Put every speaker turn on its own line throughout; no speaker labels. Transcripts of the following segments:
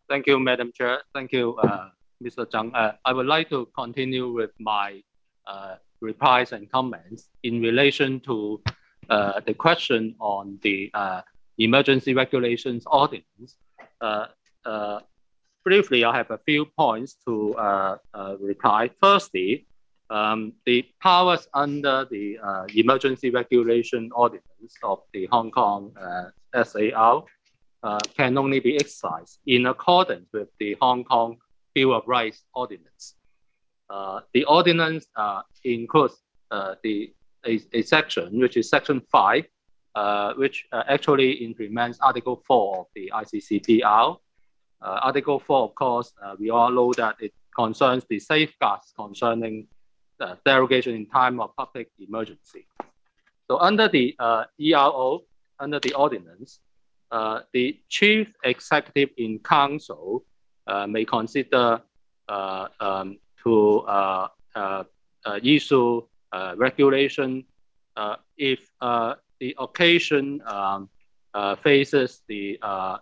Thank you, Madam Chair. Thank you, Mr. Zhang. I would like to continue with my replies and comments in relation to the question on the emergency regulations ordinance. Uh, uh, Briefly, I have a few points to reply. Firstly, the powers under the emergency regulation ordinance of the Hong Kong SAR can only be exercised in accordance with the Hong Kong Bill of Rights Ordinance. The ordinance includes a section, which is Section 5, which actually implements Article 4 of the ICCPR. Article 4, of course, we all know that it concerns the safeguards concerning derogation in time of public emergency. So under the ERO, under the ordinance, the chief executive in council may consider to issue regulation if the occasion faces the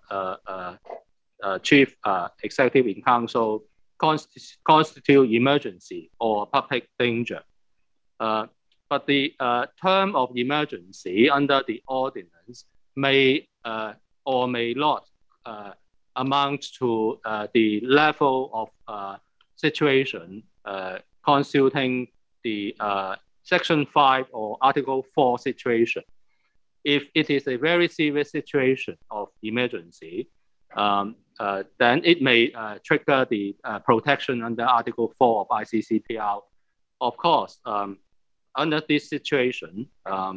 chief executive in council constitute emergency or public danger. But the term of emergency under the ordinance may or may not amount to the level of situation constituting the Section 5 or Article 4 situation. If it is a very serious situation of emergency, then it may trigger the protection under Article 4 of ICCPR. Of course, under this situation,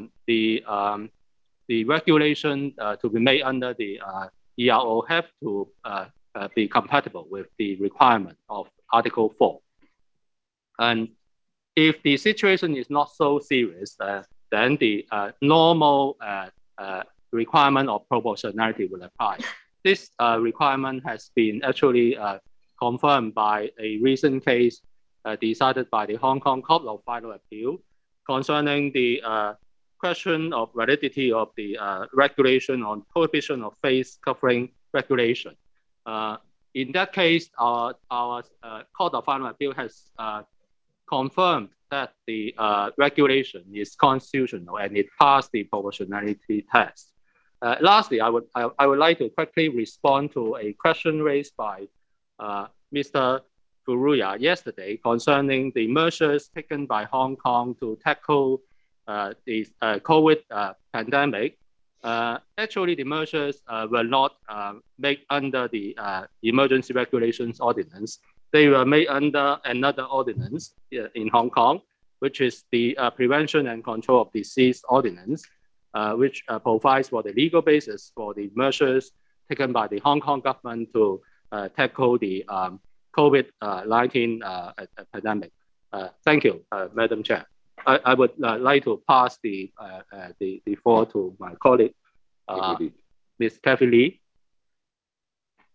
the regulation to be made under the ERO have to be compatible with the requirement of Article 4. And if the situation is not so serious, then the normal requirement of proportionality will apply. This requirement has been actually confirmed by a recent case decided by the Hong Kong Court of Final Appeal concerning the question of validity of the regulation on prohibition of face covering regulation. In that case, our Court of Final Appeal has confirmed that the regulation is constitutional and it passed the proportionality test. Lastly, I would like to quickly respond to a question raised by Mr. Furuya yesterday concerning the measures taken by Hong Kong to tackle the COVID pandemic. Actually, the measures were not made under the emergency regulations ordinance. They were made under another ordinance in Hong Kong, which is the Prevention and Control of Disease Ordinance, which provides for the legal basis for the measures taken by the Hong Kong government to tackle the COVID-19 pandemic. Thank you, Madam Chair. I would like to pass the floor to my colleague, Ms. Kathy Lee.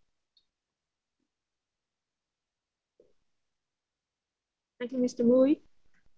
Thank you, Mr. Mui.